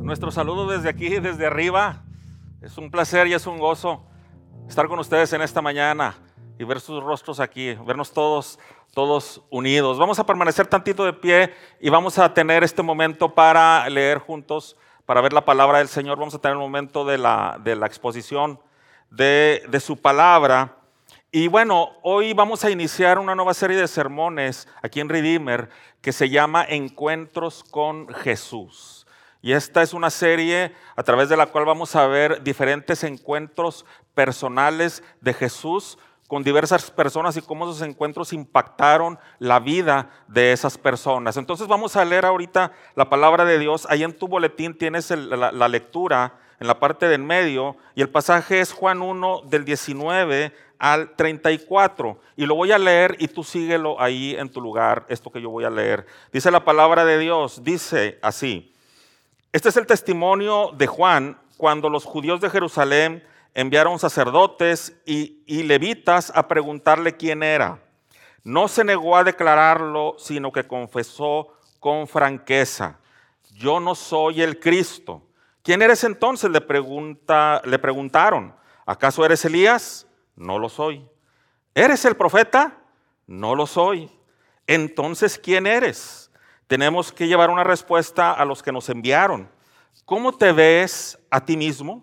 Nuestro saludo desde aquí, desde arriba. Es un placer y es un gozo estar con ustedes en esta mañana y ver sus rostros aquí, vernos todos unidos. Vamos a permanecer tantito de pie y vamos a tener este momento para leer juntos, para ver la palabra del Señor. Vamos a tener el momento de la exposición de su palabra. Y bueno, hoy vamos a iniciar una nueva serie de sermones aquí en Redeemer que se llama Encuentros con Jesús. Y esta es una serie a través de la cual vamos a ver diferentes encuentros personales de Jesús con diversas personas y cómo esos encuentros impactaron la vida de esas personas. Entonces vamos a leer ahorita la palabra de Dios. Ahí en tu boletín tienes la lectura en la parte de en medio, y el pasaje es Juan 1 del 19 al 34, y lo voy a leer y tú síguelo ahí en tu lugar, esto que yo voy a leer. Dice la palabra de Dios, dice así: este es el testimonio de Juan cuando los judíos de Jerusalén enviaron sacerdotes y levitas a preguntarle quién era. No se negó a declararlo, sino que confesó con franqueza: yo no soy el Cristo. ¿Quién eres entonces?, le preguntaron. ¿Acaso eres Elías? No lo soy. ¿Eres el profeta? No lo soy. Entonces, ¿quién eres? Tenemos que llevar una respuesta a los que nos enviaron. ¿Cómo te ves a ti mismo?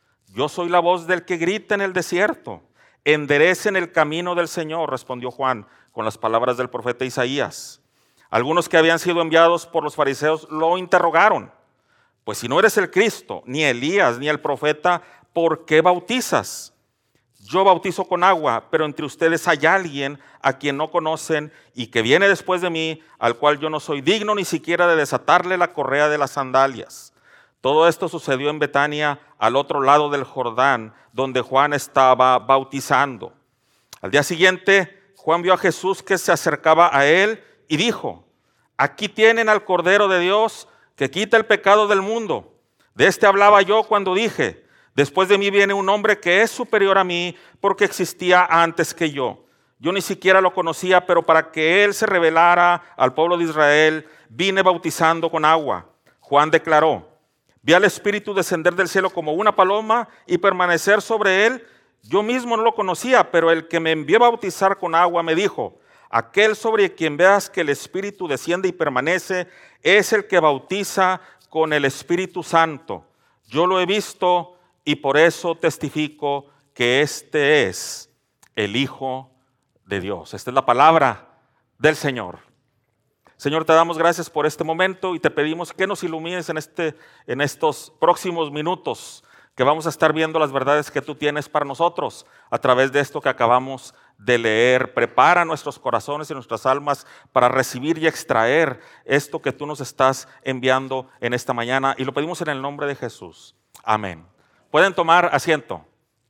Yo soy la voz del que grita en el desierto: enderecen el camino del Señor, respondió Juan con las palabras del profeta Isaías. Algunos que habían sido enviados por los fariseos lo interrogaron: pues si no eres el Cristo, ni Elías, ni el profeta, ¿por qué bautizas? Yo bautizo con agua, pero entre ustedes hay alguien a quien no conocen y que viene después de mí, al cual yo no soy digno ni siquiera de desatarle la correa de las sandalias. Todo esto sucedió en Betania, al otro lado del Jordán, donde Juan estaba bautizando. Al día siguiente, Juan vio a Jesús que se acercaba a él y dijo: aquí tienen al Cordero de Dios que quita el pecado del mundo. De este hablaba yo cuando dije: después de mí viene un hombre que es superior a mí, porque existía antes que yo. Yo ni siquiera lo conocía, pero para que él se revelara al pueblo de Israel, vine bautizando con agua. Juan declaró: vi al Espíritu descender del cielo como una paloma y permanecer sobre él. Yo mismo no lo conocía, pero el que me envió a bautizar con agua me dijo: aquel sobre quien veas que el Espíritu desciende y permanece, es el que bautiza con el Espíritu Santo. Yo lo he visto y por eso testifico que este es el Hijo de Dios. Esta es la palabra del Señor. Señor, te damos gracias por este momento y te pedimos que nos ilumines en estos próximos minutos que vamos a estar viendo las verdades que tú tienes para nosotros a través de esto que acabamos de leer. Prepara nuestros corazones y nuestras almas para recibir y extraer esto que tú nos estás enviando en esta mañana, y lo pedimos en el nombre de Jesús. Amén. Pueden tomar asiento.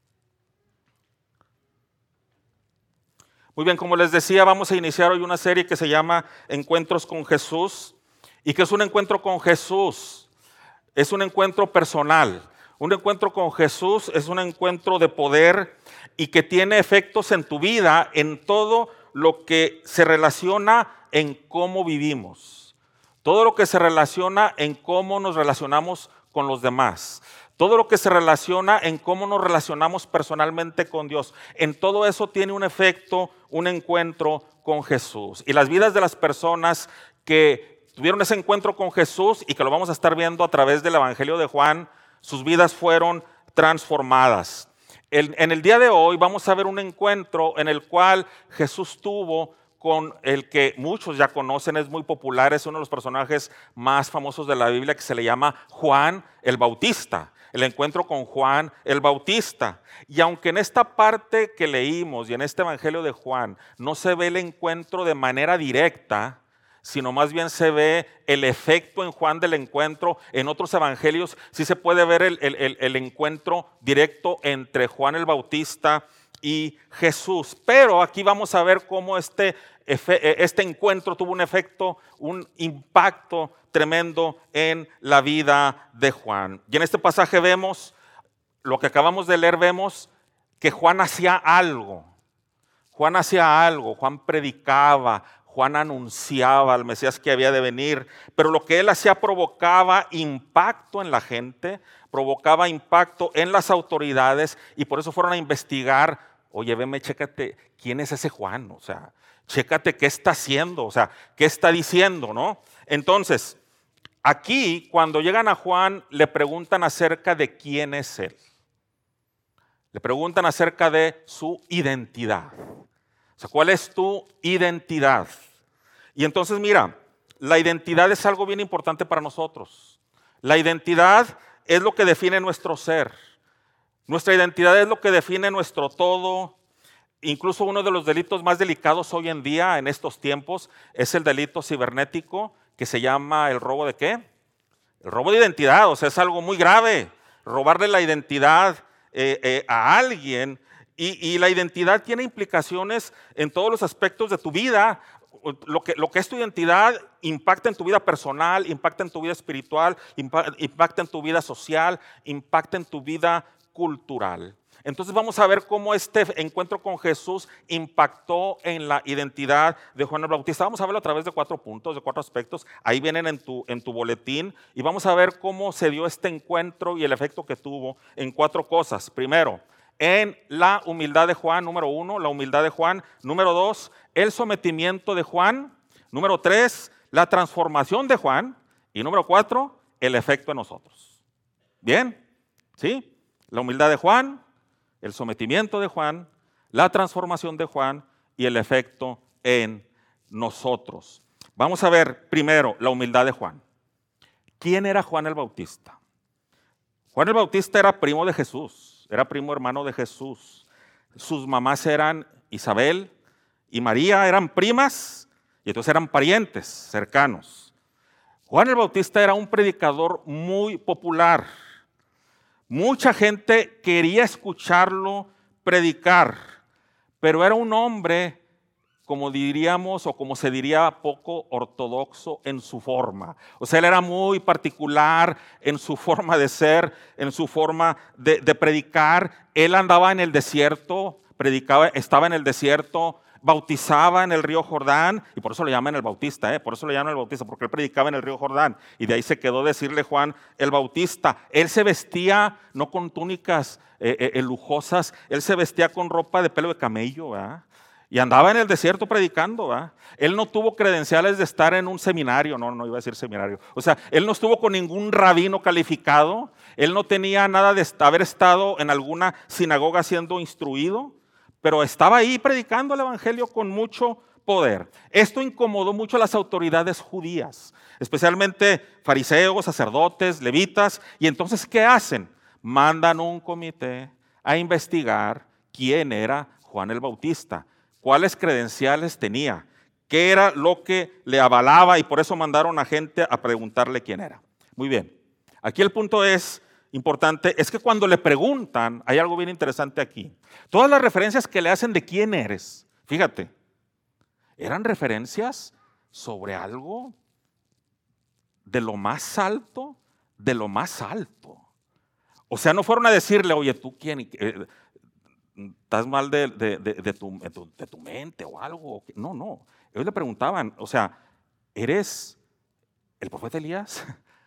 Muy bien, como les decía, vamos a iniciar hoy una serie que se llama Encuentros con Jesús. ¿Y qué es un encuentro con Jesús? Es un encuentro personal. Un encuentro con Jesús es un encuentro de poder y que tiene efectos en tu vida, en todo lo que se relaciona en cómo vivimos. Todo lo que se relaciona en cómo nos relacionamos con los demás. Todo lo que se relaciona en cómo nos relacionamos personalmente con Dios. En todo eso tiene un efecto, un encuentro con Jesús. Y las vidas de las personas que tuvieron ese encuentro con Jesús y que lo vamos a estar viendo a través del Evangelio de Juan, sus vidas fueron transformadas. En el día de hoy vamos a ver un encuentro en el cual Jesús tuvo con el que muchos ya conocen, es muy popular, es uno de los personajes más famosos de la Biblia, que se le llama Juan el Bautista. El encuentro con Juan el Bautista. Y aunque en esta parte que leímos y en este Evangelio de Juan no se ve el encuentro de manera directa, sino más bien se ve el efecto en Juan del encuentro, en otros evangelios sí se puede ver el encuentro directo entre Juan el Bautista y Jesús. Pero aquí vamos a ver cómo este encuentro tuvo un efecto, un impacto tremendo en la vida de Juan. Y en este pasaje vemos, lo que acabamos de leer, vemos que Juan hacía algo. Juan predicaba, Juan anunciaba al Mesías que había de venir, pero lo que él hacía provocaba impacto en la gente, provocaba impacto en las autoridades, y por eso fueron a investigar. Oye, veme, chécate, ¿quién es ese Juan? O sea, chécate qué está haciendo, o sea, qué está diciendo, ¿no? Entonces, aquí cuando llegan a Juan, le preguntan acerca de quién es él. Le preguntan acerca de su identidad. O sea, ¿cuál es tu identidad? Y entonces mira, la identidad es algo bien importante para nosotros. La identidad es lo que define nuestro ser. Nuestra identidad es lo que define nuestro todo. Incluso uno de los delitos más delicados hoy en día, en estos tiempos, es el delito cibernético, que se llama el robo ¿de qué? El robo de identidad. O sea, es algo muy grave. Robarle la identidad a alguien. Y la identidad tiene implicaciones en todos los aspectos de tu vida. Lo que es tu identidad impacta en tu vida personal, impacta en tu vida espiritual, impacta en tu vida social, impacta en tu vida cultural. Entonces vamos a ver cómo este encuentro con Jesús impactó en la identidad de Juan el Bautista. Vamos a verlo a través de 4 puntos, de 4 aspectos. Ahí vienen en tu boletín, y vamos a ver cómo se dio este encuentro y el efecto que tuvo en 4 cosas. Primero, en la humildad de Juan, número 1, la humildad de Juan. Número 2, el sometimiento de Juan. Número 3, la transformación de Juan. Y número 4, el efecto en nosotros. ¿Bien? ¿Sí? La humildad de Juan, el sometimiento de Juan, la transformación de Juan y el efecto en nosotros. Vamos a ver primero la humildad de Juan. ¿Quién era Juan el Bautista? Juan el Bautista era primo de Jesús, era primo hermano de Jesús. Sus mamás eran Isabel y María, eran primas, y entonces eran parientes cercanos. Juan el Bautista era un predicador muy popular. Mucha gente quería escucharlo predicar, pero era un hombre, como diríamos o como se diría, poco ortodoxo en su forma. O sea, él era muy particular en su forma de ser, en su forma de predicar. Él andaba en el desierto, predicaba, estaba en el desierto, bautizaba en el río Jordán, y por eso le llaman el Bautista, por eso le llaman el Bautista, porque él predicaba en el río Jordán, y de ahí se quedó decirle Juan el Bautista. Él se vestía no con túnicas lujosas, él se vestía con ropa de pelo de camello, ¿verdad? Y andaba en el desierto predicando, ¿verdad? Él no tuvo credenciales de estar en un seminario, no iba a decir seminario, o sea, él no estuvo con ningún rabino calificado, él no tenía nada de haber estado en alguna sinagoga siendo instruido, pero estaba ahí predicando el evangelio con mucho poder. Esto incomodó mucho a las autoridades judías, especialmente fariseos, sacerdotes, levitas. Y entonces, ¿qué hacen? Mandan un comité a investigar quién era Juan el Bautista, cuáles credenciales tenía, qué era lo que le avalaba, y por eso mandaron a gente a preguntarle quién era. Muy bien, aquí el punto importante es que cuando le preguntan, hay algo bien interesante aquí. Todas las referencias que le hacen de quién eres, fíjate, eran referencias sobre algo de lo más alto, de lo más alto. O sea, no fueron a decirle, oye, ¿tú quién? ¿Estás mal de tu mente o algo? No. Ellos le preguntaban, o sea, ¿eres el profeta Elías?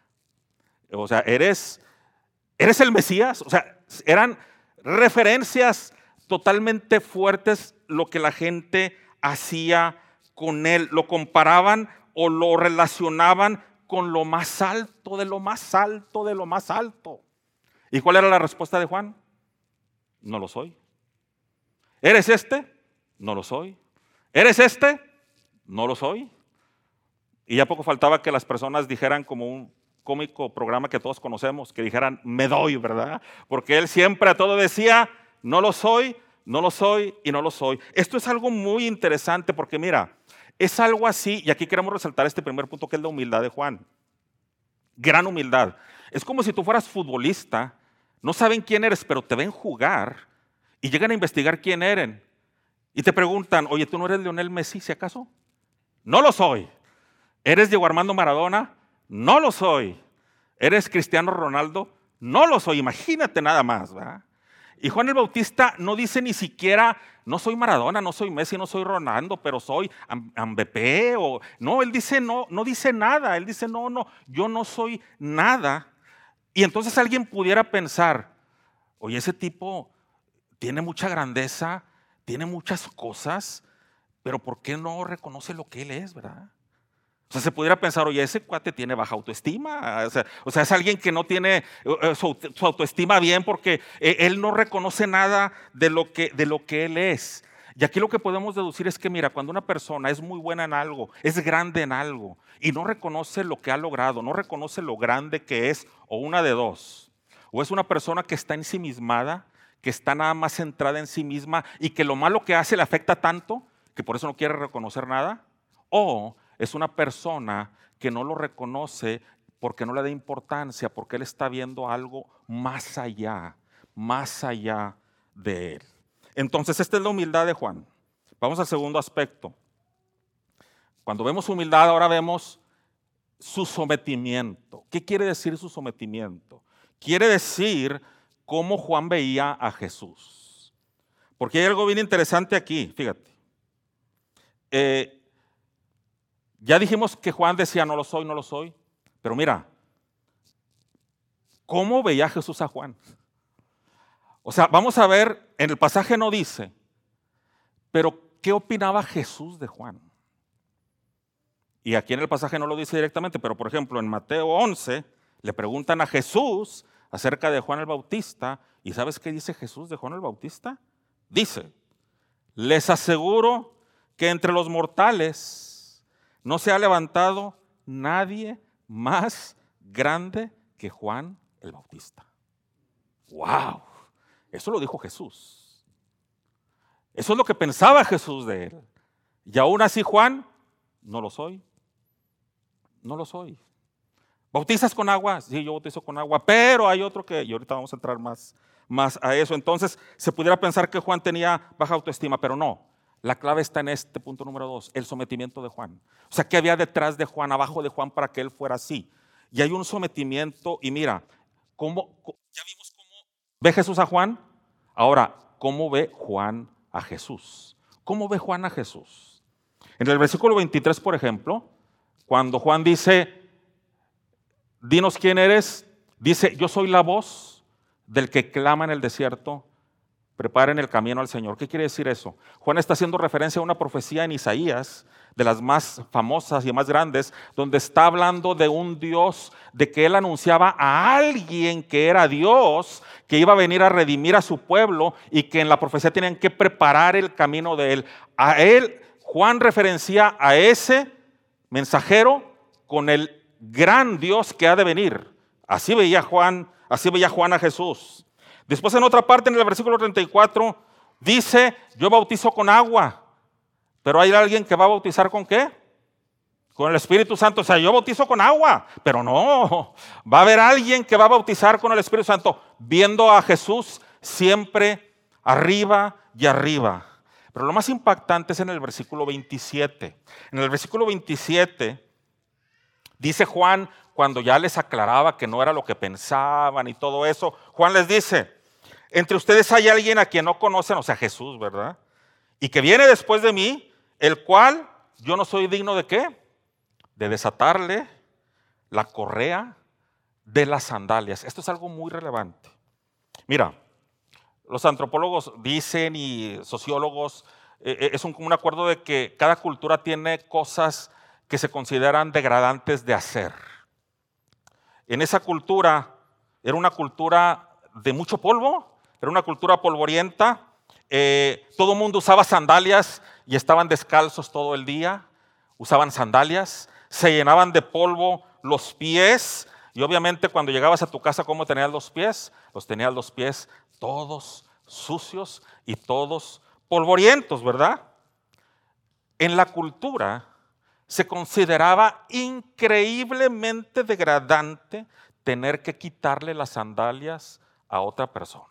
O sea, ¿eres el Mesías? O sea, eran referencias totalmente fuertes lo que la gente hacía con él. Lo comparaban o lo relacionaban con lo más alto, de lo más alto, de lo más alto. ¿Y cuál era la respuesta de Juan? No lo soy. ¿Eres este? No lo soy. ¿Eres este? No lo soy. Y ya poco faltaba que las personas dijeran, como un cómico programa que todos conocemos, que dijeran, me doy, ¿verdad? Porque él siempre a todo decía, no lo soy, no lo soy y no lo soy. Esto es algo muy interesante porque mira, es algo así, y aquí queremos resaltar este primer punto, que es la humildad de Juan. Gran humildad. Es como si tú fueras futbolista, no saben quién eres, pero te ven jugar y llegan a investigar quién eres. Y te preguntan, oye, ¿tú no eres Lionel Messi, si acaso? No lo soy. ¿Eres Diego Armando Maradona? No lo soy. ¿Eres Cristiano Ronaldo? No lo soy. Imagínate nada más, ¿verdad? Y Juan el Bautista no dice ni siquiera, no soy Maradona, no soy Messi, no soy Ronaldo, pero soy Mbappé. No, él dice no dice nada. Él dice no, yo no soy nada. Y entonces alguien pudiera pensar, oye, ese tipo tiene mucha grandeza, tiene muchas cosas, pero ¿por qué no reconoce lo que él es, verdad? O sea, se pudiera pensar, oye, ese cuate tiene baja autoestima. O sea, es alguien que no tiene su autoestima bien porque él no reconoce nada de lo que él es. Y aquí lo que podemos deducir es que, mira, cuando una persona es muy buena en algo, es grande en algo, y no reconoce lo que ha logrado, no reconoce lo grande que es, o una de dos, o es una persona que está ensimismada, que está nada más centrada en sí misma y que lo malo que hace le afecta tanto que por eso no quiere reconocer nada, o es una persona que no lo reconoce porque no le da importancia, porque él está viendo algo más allá de él. Entonces, esta es la humildad de Juan. Vamos al segundo aspecto. Cuando vemos humildad, ahora vemos su sometimiento. ¿Qué quiere decir su sometimiento? Quiere decir cómo Juan veía a Jesús. Porque hay algo bien interesante aquí, fíjate. Ya dijimos que Juan decía, no lo soy, pero mira, ¿cómo veía Jesús a Juan? O sea, vamos a ver, en el pasaje no dice, pero ¿qué opinaba Jesús de Juan? Y aquí en el pasaje no lo dice directamente, pero por ejemplo en Mateo 11 le preguntan a Jesús acerca de Juan el Bautista, ¿y sabes qué dice Jesús de Juan el Bautista? Dice, les aseguro que entre los mortales no se ha levantado nadie más grande que Juan el Bautista. ¡Wow! Eso lo dijo Jesús. Eso es lo que pensaba Jesús de él. Y aún así Juan, no lo soy. ¿Bautizas con agua? Sí, yo bautizo con agua, pero hay otro que, y ahorita vamos a entrar más a eso. Entonces se pudiera pensar que Juan tenía baja autoestima, pero no. La clave está en este punto número 2, el sometimiento de Juan. O sea, ¿qué había detrás de Juan, abajo de Juan para que él fuera así? Y hay un sometimiento, y mira, ya vimos cómo ve Jesús a Juan. Ahora, ¿cómo ve Juan a Jesús? ¿Cómo ve Juan a Jesús? En el versículo 23, por ejemplo, cuando Juan dice, dinos quién eres, dice, yo soy la voz del que clama en el desierto, preparen el camino al Señor. ¿Qué quiere decir eso? Juan está haciendo referencia a una profecía en Isaías, de las más famosas y más grandes, donde está hablando de un Dios, de que él anunciaba a alguien que era Dios, que iba a venir a redimir a su pueblo y que en la profecía tenían que preparar el camino de él. A él, Juan referencia a ese mensajero con el gran Dios que ha de venir. Así veía Juan a Jesús. Después en otra parte, en el versículo 34, dice, yo bautizo con agua, pero hay alguien que va a bautizar ¿con qué? Con el Espíritu Santo. O sea, yo bautizo con agua, pero no, va a haber alguien que va a bautizar con el Espíritu Santo, viendo a Jesús siempre arriba y arriba. Pero lo más impactante es en el versículo 27. En el versículo 27 dice Juan, cuando ya les aclaraba que no era lo que pensaban y todo eso, Juan les dice, entre ustedes hay alguien a quien no conocen, o sea Jesús, ¿verdad? Y que viene después de mí, el cual yo no soy digno ¿de qué? De desatarle la correa de las sandalias. Esto es algo muy relevante. Mira, los antropólogos dicen y sociólogos, es un acuerdo de que cada cultura tiene cosas que se consideran degradantes de hacer. En esa cultura, era una cultura de mucho polvo, era una cultura polvorienta, todo el mundo usaba sandalias y estaban descalzos todo el día, usaban sandalias, se llenaban de polvo los pies y obviamente cuando llegabas a tu casa, ¿cómo tenías los pies? Los tenías los pies todos sucios y todos polvorientos, ¿verdad? En la cultura se consideraba increíblemente degradante tener que quitarle las sandalias a otra persona.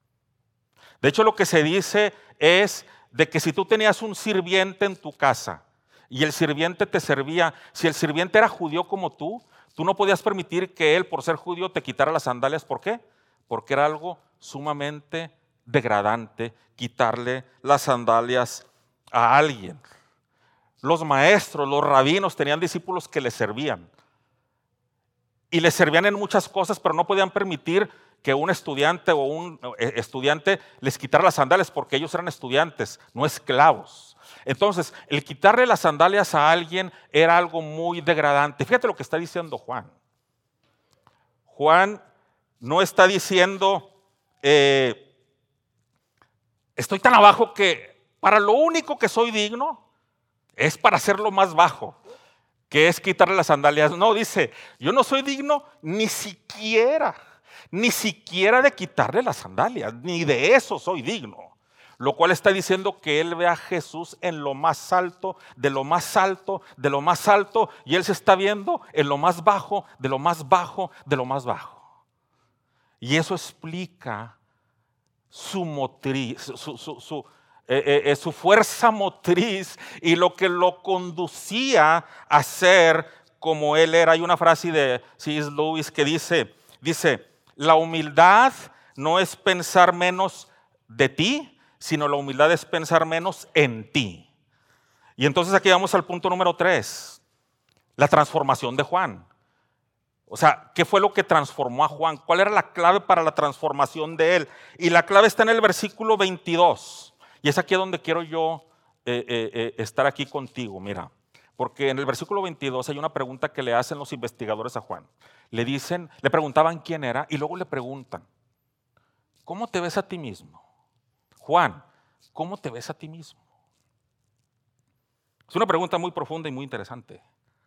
De hecho, lo que se dice es de que si tú tenías un sirviente en tu casa y el sirviente te servía, si el sirviente era judío como tú no podías permitir que él, por ser judío, te quitara las sandalias. ¿Por qué? Porque era algo sumamente degradante quitarle las sandalias a alguien. Los maestros, los rabinos tenían discípulos que les servían. Y les servían en muchas cosas, pero no podían permitir que un estudiante o un estudiante les quitara las sandalias porque ellos eran estudiantes, no esclavos. Entonces, el quitarle las sandalias a alguien era algo muy degradante. Fíjate lo que está diciendo Juan. Juan no está diciendo, estoy tan abajo que para lo único que soy digno es para ser lo más bajo, que es quitarle las sandalias. No, dice, yo no soy digno ni siquiera de quitarle las sandalias, ni de eso soy digno. Lo cual está diciendo que él ve a Jesús en lo más alto, de lo más alto, de lo más alto, y él se está viendo en lo más bajo, de lo más bajo, de lo más bajo. Y eso explica su motriz, su fuerza motriz y lo que lo conducía a ser como él era. Hay una frase de C.S. Lewis que dice, la humildad no es pensar menos de ti, sino la humildad es pensar menos en ti. Y entonces aquí vamos al punto número 3, la transformación de Juan. O sea, ¿qué fue lo que transformó a Juan? ¿Cuál era la clave para la transformación de él? Y la clave está en el versículo 22. Y es aquí donde quiero yo estar aquí contigo, mira. Porque en el versículo 22 hay una pregunta que le hacen los investigadores a Juan. Le preguntaban quién era y luego le preguntan, ¿cómo te ves a ti mismo? Juan, ¿cómo te ves a ti mismo? Es una pregunta muy profunda y muy interesante.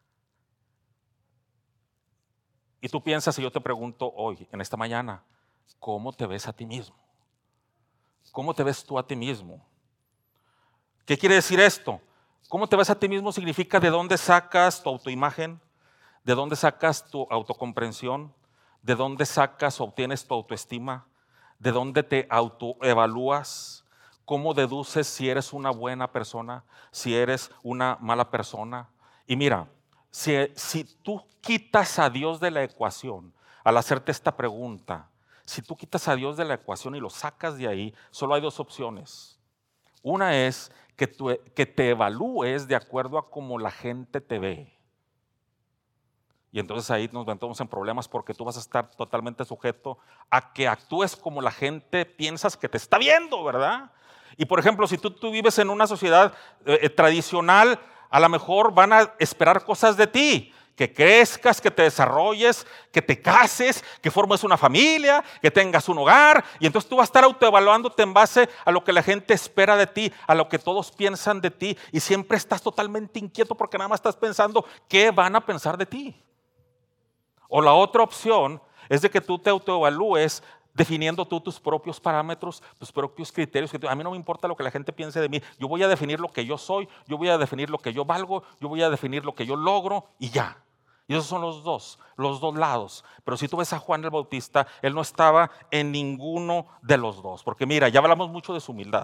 Y tú piensas, si yo te pregunto hoy, en esta mañana, ¿cómo te ves a ti mismo? ¿Cómo te ves tú a ti mismo? ¿Qué quiere decir esto? ¿Cómo te ves a ti mismo? Significa de dónde sacas tu autoimagen, de dónde sacas tu autocomprensión, de dónde sacas o obtienes tu autoestima, de dónde te autoevalúas, cómo deduces si eres una buena persona, si eres una mala persona. Y mira, si tú quitas a Dios de la ecuación al hacerte esta pregunta, si tú quitas a Dios de la ecuación y lo sacas de ahí, solo hay dos opciones. Una es que te evalúes de acuerdo a cómo la gente te ve. Y entonces ahí nos metemos en problemas porque tú vas a estar totalmente sujeto a que actúes como la gente piensas que te está viendo, ¿verdad? Y por ejemplo, si tú vives en una sociedad tradicional, a lo mejor van a esperar cosas de ti, que crezcas, que te desarrolles, que te cases, que formes una familia, que tengas un hogar. Y entonces tú vas a estar autoevaluándote en base a lo que la gente espera de ti, a lo que todos piensan de ti. Y siempre estás totalmente inquieto porque nada más estás pensando qué van a pensar de ti. O la otra opción es de que tú te autoevalúes definiendo tú tus propios parámetros, tus propios criterios. A mí no me importa lo que la gente piense de mí. Yo voy a definir lo que yo soy, yo voy a definir lo que yo valgo, yo voy a definir lo que yo logro y ya. Y esos son los dos lados. Pero si tú ves a Juan el Bautista, él no estaba en ninguno de los dos. Porque mira, ya hablamos mucho de su humildad.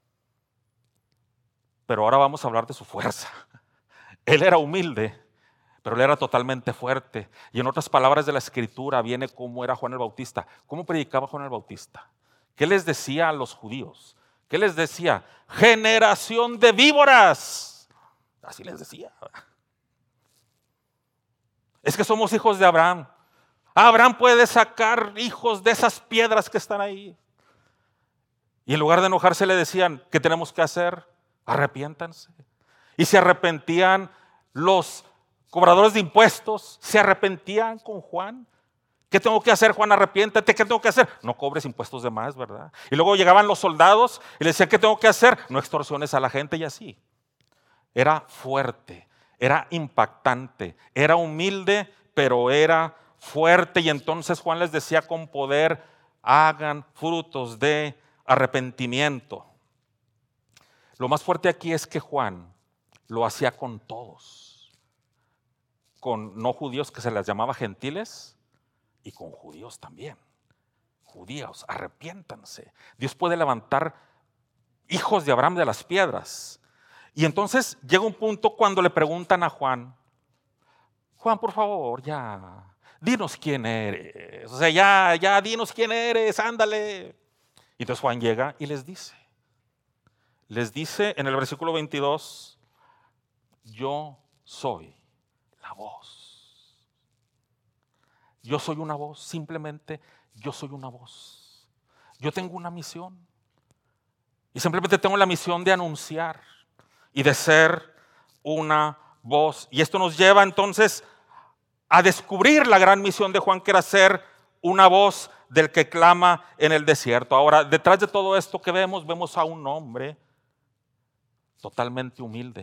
Pero ahora vamos a hablar de su fuerza. Él era humilde, pero él era totalmente fuerte. Y en otras palabras de la Escritura viene cómo era Juan el Bautista. ¿Cómo predicaba Juan el Bautista? ¿Qué les decía a los judíos? ¿Qué les decía? Generación de víboras. Así les decía. Es que somos hijos de Abraham. Abraham puede sacar hijos de esas piedras que están ahí. Y en lugar de enojarse le decían, ¿qué tenemos que hacer? Arrepiéntanse. Y se arrepentían los cobradores de impuestos, se arrepentían con Juan. ¿Qué tengo que hacer, Juan? Arrepiéntate. ¿Qué tengo que hacer? No cobres impuestos de más, ¿verdad? Y luego llegaban los soldados y le decían, ¿qué tengo que hacer? No extorsiones a la gente y así. Era fuerte, era impactante, era humilde, pero era fuerte. Y entonces Juan les decía con poder, hagan frutos de arrepentimiento. Lo más fuerte aquí es que Juan lo hacía con todos. Con no judíos que se les llamaba gentiles y con judíos también. Judíos, arrepiéntanse. Dios puede levantar hijos de Abraham de las piedras. Y entonces llega un punto cuando le preguntan a Juan, Juan, por favor, ya, dinos quién eres. O sea, ya, dinos quién eres, ándale. Y entonces Juan llega y les dice en el versículo 22, yo soy la voz. Yo soy una voz, simplemente yo soy una voz. Yo tengo una misión. Y simplemente tengo la misión de anunciar y de ser una voz. Y esto nos lleva entonces a descubrir la gran misión de Juan, que era ser una voz del que clama en el desierto. Ahora, detrás de todo esto que vemos a un hombre totalmente humilde.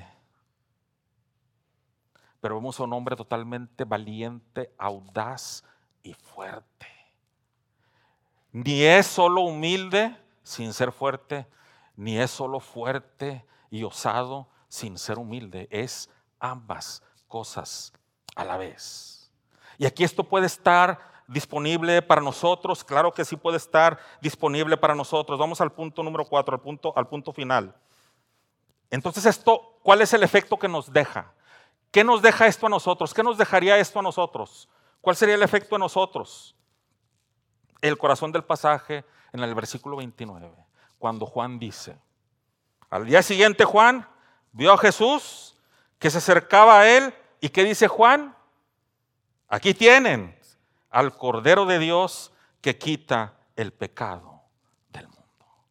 Pero vemos a un hombre totalmente valiente, audaz y fuerte. Ni es solo humilde sin ser fuerte, ni es solo fuerte y osado sin ser humilde. Es ambas cosas a la vez. Y aquí esto puede estar disponible para nosotros. Claro que sí puede estar disponible para nosotros. Vamos al punto número 4, al punto final. Entonces esto, ¿cuál es el efecto que nos deja? ¿Qué nos deja esto a nosotros? ¿Qué nos dejaría esto a nosotros? ¿Cuál sería el efecto a nosotros? El corazón del pasaje en el versículo 29, cuando Juan dice, al día siguiente Juan vio a Jesús que se acercaba a él, y ¿qué dice Juan? Aquí tienen al Cordero de Dios que quita el pecado del mundo.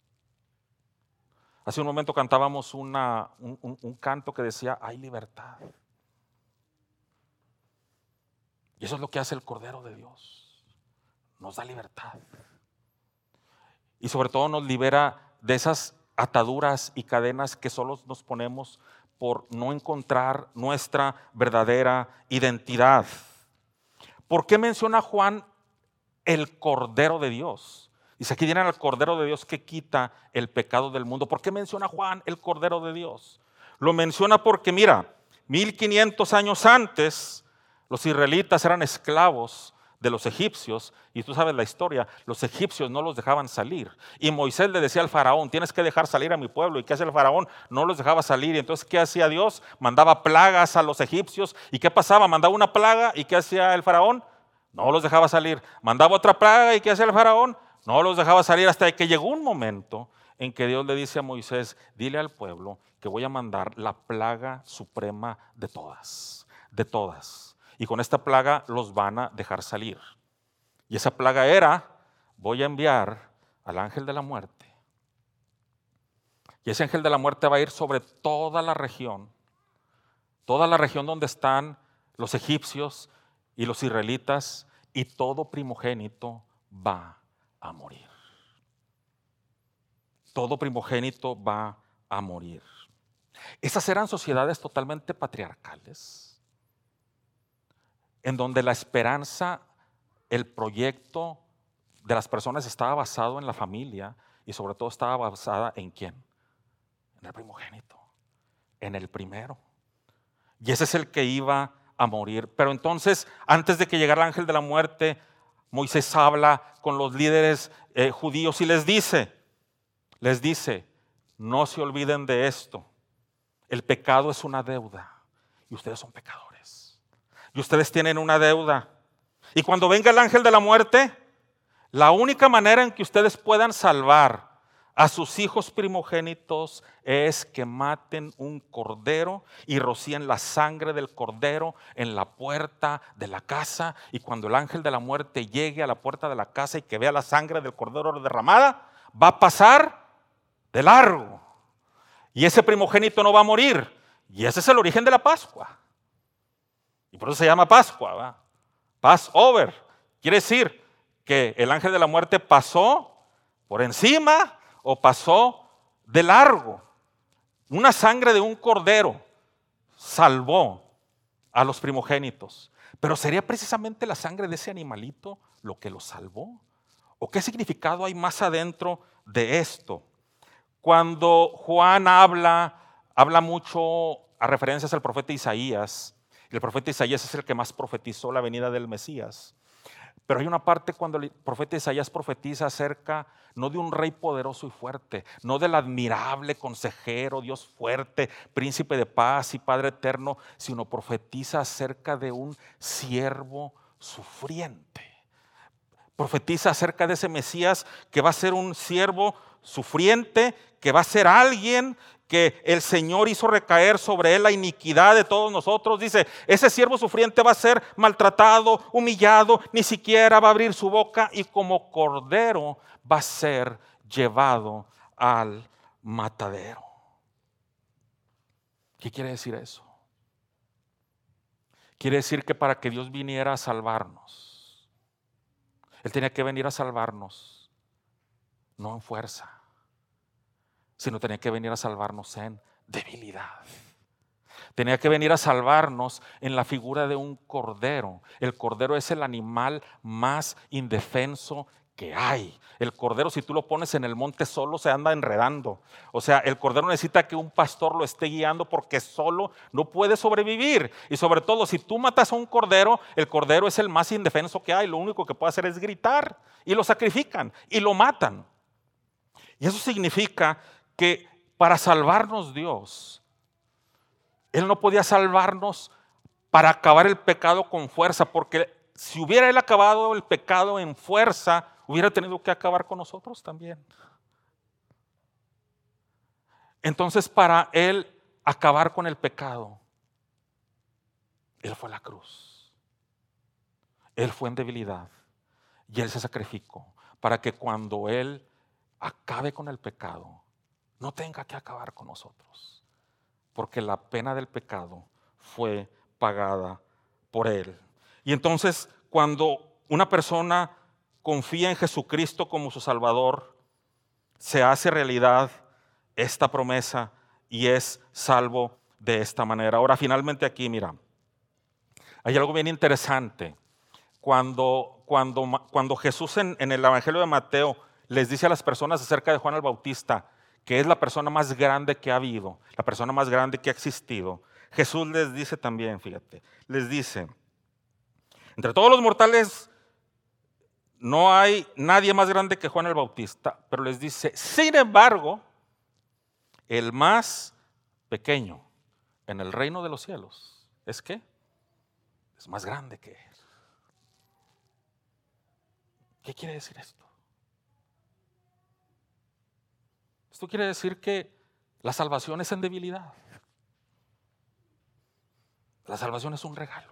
Hace un momento cantábamos un canto que decía, hay libertad. Y eso es lo que hace el Cordero de Dios. Nos da libertad. Y sobre todo nos libera de esas ataduras y cadenas que solo nos ponemos por no encontrar nuestra verdadera identidad. ¿Por qué menciona Juan el Cordero de Dios? Dice, aquí viene el Cordero de Dios que quita el pecado del mundo. ¿Por qué menciona Juan el Cordero de Dios? Lo menciona porque, mira, 1500 años antes, los israelitas eran esclavos de los egipcios, y tú sabes la historia, los egipcios no los dejaban salir, y Moisés le decía al faraón, tienes que dejar salir a mi pueblo. ¿Y qué hace el faraón? No los dejaba salir. Y entonces, ¿qué hacía Dios? Mandaba plagas a los egipcios. ¿Y qué pasaba? Mandaba una plaga, ¿y qué hacía el faraón? No los dejaba salir. Mandaba otra plaga, ¿y qué hacía el faraón? No los dejaba salir, hasta que llegó un momento en que Dios le dice a Moisés, dile al pueblo que voy a mandar la plaga suprema de todas, de todas. Y con esta plaga los van a dejar salir. Y esa plaga era, voy a enviar al ángel de la muerte. Y ese ángel de la muerte va a ir sobre toda la región donde están los egipcios y los israelitas, y todo primogénito va a morir. Todo primogénito va a morir. Esas eran sociedades totalmente patriarcales, en donde la esperanza, el proyecto de las personas estaba basado en la familia, y sobre todo estaba basada ¿en quién? En el primogénito, en el primero. Y ese es el que iba a morir. Pero entonces, antes de que llegara el ángel de la muerte, Moisés habla con los líderes judíos y les dice, no se olviden de esto. El pecado es una deuda y ustedes son pecadores. Y ustedes tienen una deuda. Y cuando venga el ángel de la muerte, la única manera en que ustedes puedan salvar a sus hijos primogénitos es que maten un cordero y rocíen la sangre del cordero en la puerta de la casa. Y cuando el ángel de la muerte llegue a la puerta de la casa y que vea la sangre del cordero derramada, va a pasar de largo. Y ese primogénito no va a morir. Y ese es el origen de la Pascua. Y por eso se llama Pascua, ¿verdad? Passover. Quiere decir que el ángel de la muerte pasó por encima o pasó de largo. Una sangre de un cordero salvó a los primogénitos. Pero ¿sería precisamente la sangre de ese animalito lo que los salvó? ¿O qué significado hay más adentro de esto? Cuando Juan habla mucho a referencias al profeta Isaías. El profeta Isaías es el que más profetizó la venida del Mesías. Pero hay una parte cuando el profeta Isaías profetiza acerca no de un rey poderoso y fuerte, no del admirable consejero, Dios fuerte, príncipe de paz y Padre eterno, sino profetiza acerca de un siervo sufriente. Profetiza acerca de ese Mesías que va a ser un siervo sufriente, que va a ser alguien que el Señor hizo recaer sobre él la iniquidad de todos nosotros. Dice, ese siervo sufriente va a ser maltratado, humillado, ni siquiera va a abrir su boca y como cordero va a ser llevado al matadero. ¿Qué quiere decir eso? Quiere decir que para que Dios viniera a salvarnos, Él tenía que venir a salvarnos, no en fuerza, sino tenía que venir a salvarnos en debilidad. Tenía que venir a salvarnos en la figura de un cordero. El cordero es el animal más indefenso que hay. El cordero, si tú lo pones en el monte solo, se anda enredando. O sea, el cordero necesita que un pastor lo esté guiando porque solo no puede sobrevivir. Y sobre todo, si tú matas a un cordero, el cordero es el más indefenso que hay. Lo único que puede hacer es gritar. Y lo sacrifican y lo matan. Y eso significa que para salvarnos Dios, Él no podía salvarnos para acabar el pecado con fuerza, porque si hubiera Él acabado el pecado en fuerza, hubiera tenido que acabar con nosotros también. Entonces, para Él acabar con el pecado, Él fue a la cruz. Él fue en debilidad y Él se sacrificó para que cuando Él acabe con el pecado, no tenga que acabar con nosotros. Porque la pena del pecado fue pagada por Él. Y entonces, cuando una persona confía en Jesucristo como su Salvador, se hace realidad esta promesa y es salvo de esta manera. Ahora, finalmente aquí, mira, hay algo bien interesante. Cuando Jesús en el Evangelio de Mateo les dice a las personas acerca de Juan el Bautista, que es la persona más grande que ha habido, la persona más grande que ha existido, Jesús les dice también, fíjate, les dice, entre todos los mortales no hay nadie más grande que Juan el Bautista, pero les dice, sin embargo, el más pequeño en el reino de los cielos, ¿es qué? Es más grande que él. ¿Qué quiere decir esto? Esto quiere decir que la salvación es en debilidad. La salvación es un regalo.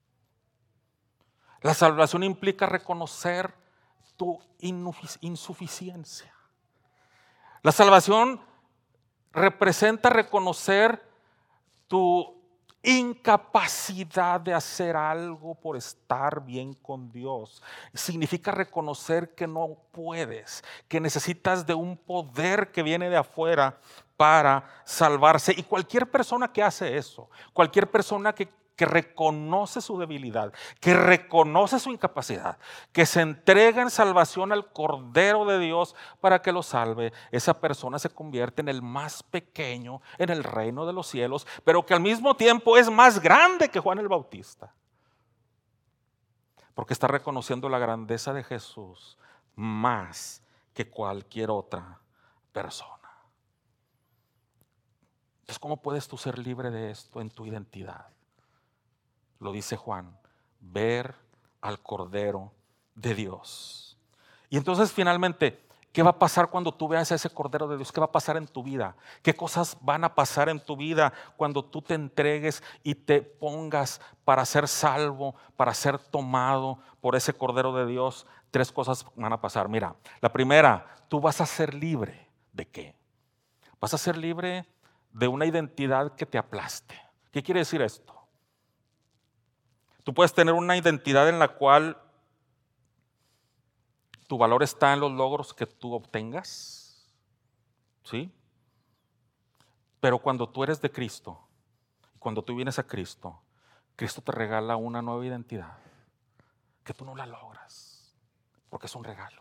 La salvación implica reconocer tu insuficiencia. La salvación representa reconocer tu incapacidad de hacer algo por estar bien con Dios. Significa reconocer que no puedes, que necesitas de un poder que viene de afuera para salvarse. Y cualquier persona que hace eso, cualquier persona que reconoce su debilidad, que reconoce su incapacidad, que se entrega en salvación al Cordero de Dios para que lo salve, esa persona se convierte en el más pequeño en el reino de los cielos, pero que al mismo tiempo es más grande que Juan el Bautista, porque está reconociendo la grandeza de Jesús más que cualquier otra persona. Entonces, ¿cómo puedes tú ser libre de esto en tu identidad? Lo dice Juan, ver al Cordero de Dios. Y entonces finalmente, ¿qué va a pasar cuando tú veas a ese Cordero de Dios? ¿Qué va a pasar en tu vida? ¿Qué cosas van a pasar en tu vida cuando tú te entregues y te pongas para ser salvo, para ser tomado por ese Cordero de Dios? 3 cosas van a pasar. Mira, la primera, tú vas a ser libre. ¿De qué? Vas a ser libre de una identidad que te aplaste. ¿Qué quiere decir esto? Tú puedes tener una identidad en la cual tu valor está en los logros que tú obtengas, ¿sí? Pero cuando tú eres de Cristo, cuando tú vienes a Cristo, Cristo te regala una nueva identidad que tú no la logras, porque es un regalo.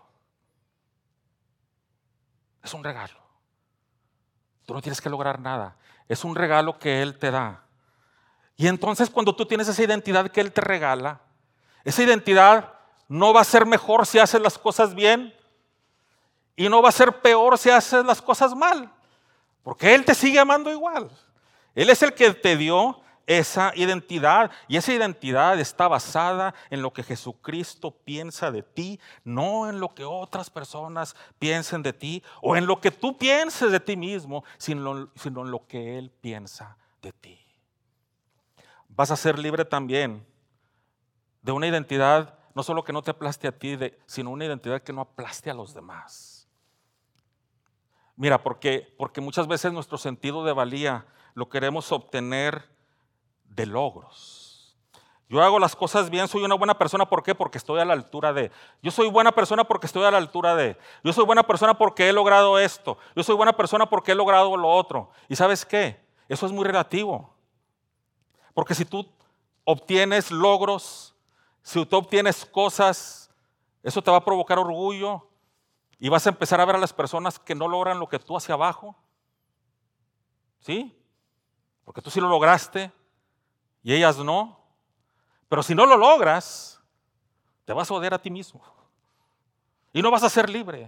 Es un regalo. Tú no tienes que lograr nada. Es un regalo que Él te da. Y entonces cuando tú tienes esa identidad que Él te regala, esa identidad no va a ser mejor si haces las cosas bien y no va a ser peor si haces las cosas mal, porque Él te sigue amando igual. Él es el que te dio esa identidad. Y esa identidad está basada en lo que Jesucristo piensa de ti, no en lo que otras personas piensen de ti o en lo que tú pienses de ti mismo, sino en lo que Él piensa de ti. Vas a ser libre también de una identidad, no solo que no te aplaste a ti, sino una identidad que no aplaste a los demás. Mira, porque muchas veces nuestro sentido de valía lo queremos obtener de logros. Yo hago las cosas bien, soy una buena persona. ¿Por qué? Porque estoy a la altura de. Yo soy buena persona porque estoy a la altura de. Yo soy buena persona porque he logrado esto. Yo soy buena persona porque he logrado lo otro. ¿Y sabes qué? Eso es muy relativo. Porque si tú obtienes logros, si tú obtienes cosas, eso te va a provocar orgullo y vas a empezar a ver a las personas que no logran lo que tú hacia abajo. ¿Sí? Porque tú sí lo lograste y ellas no. Pero si no lo logras, te vas a odiar a ti mismo y no vas a ser libre.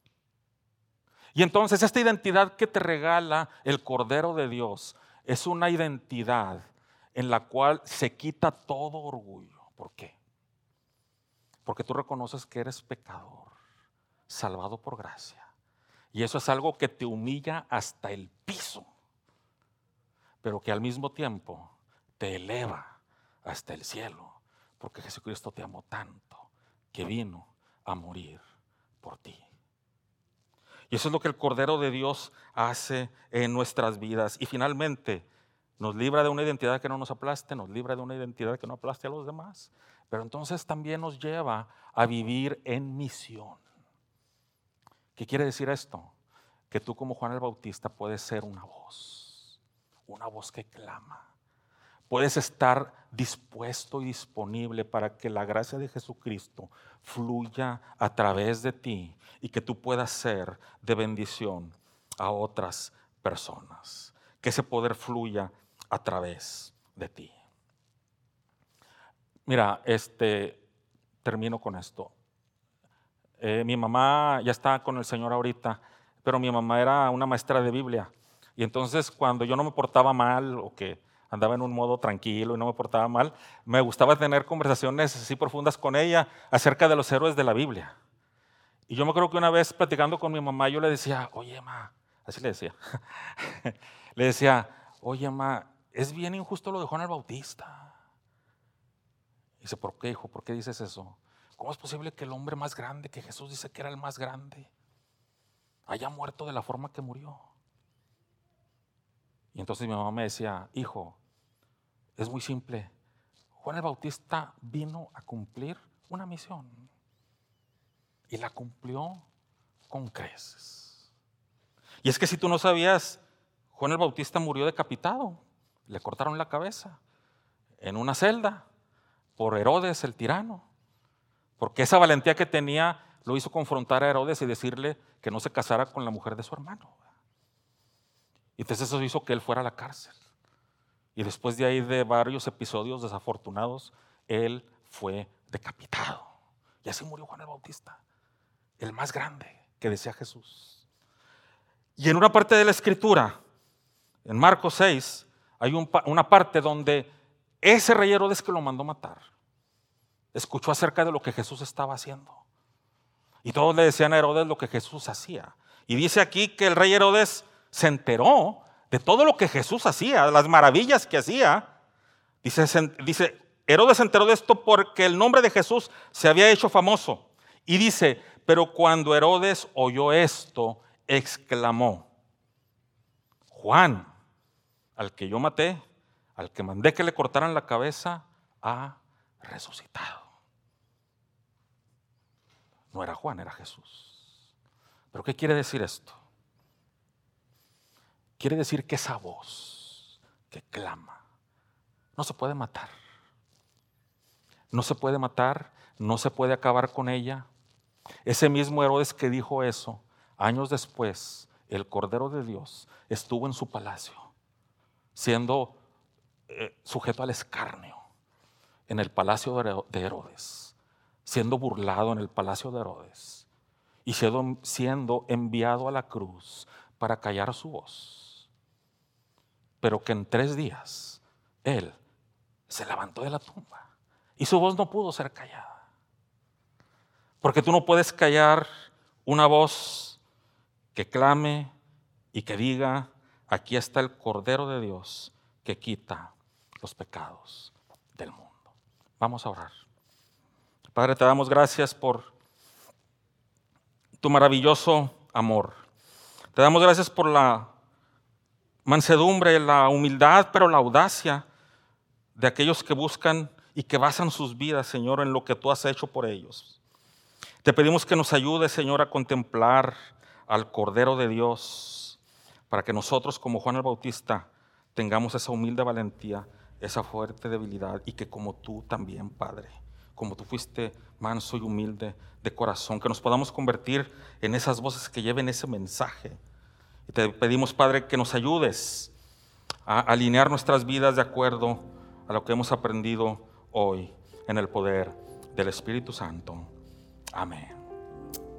Y entonces esta identidad que te regala el Cordero de Dios es una identidad en la cual se quita todo orgullo. ¿Por qué? Porque tú reconoces que eres pecador, salvado por gracia. Y eso es algo que te humilla hasta el piso, pero que al mismo tiempo te eleva hasta el cielo, porque Jesucristo te amó tanto que vino a morir por ti. Y eso es lo que el Cordero de Dios hace en nuestras vidas. Y finalmente nos libra de una identidad que no nos aplaste, nos libra de una identidad que no aplaste a los demás, pero entonces también nos lleva a vivir en misión. ¿Qué quiere decir esto? Que tú como Juan el Bautista puedes ser una voz que clama. Puedes estar dispuesto y disponible para que la gracia de Jesucristo fluya a través de ti y que tú puedas ser de bendición a otras personas. Que ese poder fluya a través de ti. Mira, termino con esto. Mi mamá ya está con el Señor ahorita, pero mi mamá era una maestra de Biblia. Y entonces cuando yo no me portaba mal o que andaba en un modo tranquilo y no me portaba mal, me gustaba tener conversaciones así profundas con ella acerca de los héroes de la Biblia. Y yo me acuerdo que una vez platicando con mi mamá, yo le decía, oye, ma, así le decía, le decía, oye, ma, es bien injusto lo de Juan el Bautista. Y dice, ¿por qué, hijo? ¿Por qué dices eso? ¿Cómo es posible que el hombre más grande, que Jesús dice que era el más grande, haya muerto de la forma que murió? Y entonces mi mamá me decía, hijo, es muy simple. Juan el Bautista vino a cumplir una misión y la cumplió con creces. Y es que si tú no sabías, Juan el Bautista murió decapitado, le cortaron la cabeza en una celda por Herodes el tirano, porque esa valentía que tenía lo hizo confrontar a Herodes y decirle que no se casara con la mujer de su hermano. Y entonces eso hizo que él fuera a la cárcel. Y después de ahí, de varios episodios desafortunados, él fue decapitado. Y así murió Juan el Bautista, el más grande que decía Jesús. Y en una parte de la Escritura, en Marcos 6, hay una parte donde ese rey Herodes que lo mandó matar escuchó acerca de lo que Jesús estaba haciendo. Y todos le decían a Herodes lo que Jesús hacía. Y dice aquí que el rey Herodes se enteró de todo lo que Jesús hacía, las maravillas que hacía. Dice, Herodes se enteró de esto porque el nombre de Jesús se había hecho famoso. Y dice, pero cuando Herodes oyó esto, exclamó, Juan, al que yo maté, al que mandé que le cortaran la cabeza, ha resucitado. No era Juan, era Jesús. ¿Pero qué quiere decir esto? Quiere decir que esa voz que clama no se puede matar. No se puede matar, no se puede acabar con ella. Ese mismo Herodes que dijo eso, años después, el Cordero de Dios estuvo en su palacio, siendo sujeto al escarnio en el palacio de Herodes, siendo burlado en el palacio de Herodes y siendo enviado a la cruz para callar su voz. Pero que en 3 días Él se levantó de la tumba y su voz no pudo ser callada. Porque tú no puedes callar una voz que clame y que diga: aquí está el Cordero de Dios que quita los pecados del mundo. Vamos a orar. Padre, te damos gracias por tu maravilloso amor. Te damos gracias por la mansedumbre, la humildad, pero la audacia de aquellos que buscan y que basan sus vidas, Señor, en lo que tú has hecho por ellos. Te pedimos que nos ayudes, Señor, a contemplar al Cordero de Dios, para que nosotros, como Juan el Bautista, tengamos esa humilde valentía, esa fuerte debilidad, y que como tú también, Padre, como tú fuiste manso y humilde de corazón, que nos podamos convertir en esas voces que lleven ese mensaje. Y te pedimos, Padre, que nos ayudes a alinear nuestras vidas de acuerdo a lo que hemos aprendido hoy en el poder del Espíritu Santo. Amén.